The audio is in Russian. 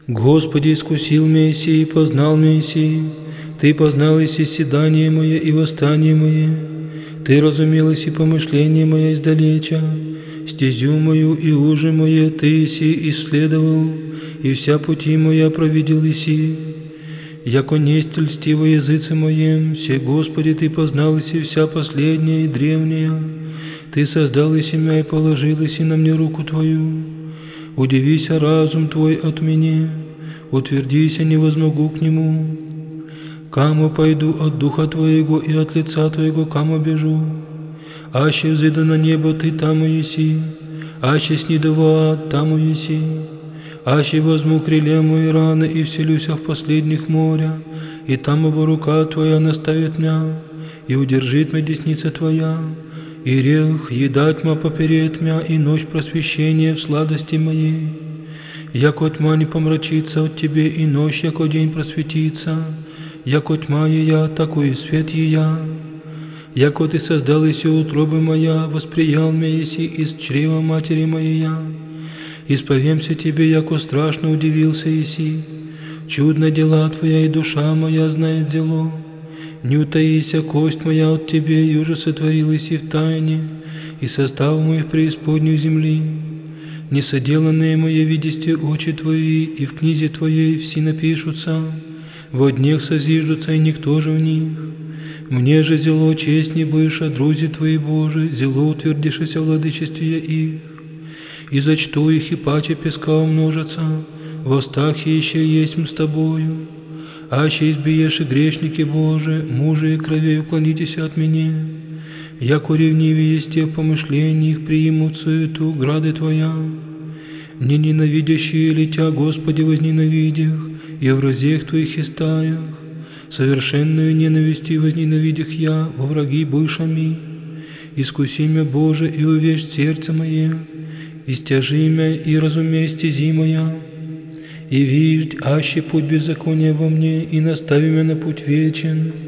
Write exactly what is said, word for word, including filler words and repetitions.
Господи, искусил меня сей, познал меня сей, Ты познал и седание мое и восстание мое, Ты разумел и помышление мое издалеча, стезю мою и уже мое Ты си исследовал, и вся пути моя провидел иси. Яко несть льстиво языце моем, все, Господи, Ты познал иси вся последняя и древняя, Ты создал и семя и положил иси на мне руку Твою. Удивися разум Твой от меня, утвердися, не возмогу к нему. Каму пойду от Духа Твоего и от лица Твоего, каму бежу. Аще взыду на небо, Ты там еси, аще сниду в ад, там еси. Аще возьму крылья мои раны и вселюся в последних моря, и там оба рука Твоя наставит мя, и удержит мя десница Твоя, и рех еда тьма поперед мя, и ночь просвещения в сладости моей. Яко тьма не помрачится от Тебе, и ночь, яко день просветится, яко тьма ея, такой и свет ея. Яко Ты создал еси утробы моя, восприял мя еси из чрева матери моя. Исповемся Тебе, яко страшно удивился еси. Чудно дела Твоя, и душа моя знает зело. Не утаися кость моя от Тебе, и уже сотворил еси в тайне, и состав мой в преисподнюю земли. Несоделанные мои видисте очи Твои, и в книзе Твоей все напишутся, во днях созиждутся, и никто же в них. Мне же зело честь не быша, друзи Твои Божи, зело утвердишься в владычестве их. И зачту их, и паче песка умножатся, в устах еще есть с Тобою. Аще избиешь и грешники Божии, мужи и кровей уклонитесь от меня. Яко ревнивее есть те помышления их, примут суету грады Твоя. Не ненавидящие ли Тя, Господи, возненавидях, и в разех Твоих истаях, совершенную ненавистью возненавидях я, во враги бывшими. Искуси мя, Боже, и увещь сердце мое, истяжи мя и разумей стези моя, и виждь, аще путь беззакония во мне, и настави мя на путь вечен.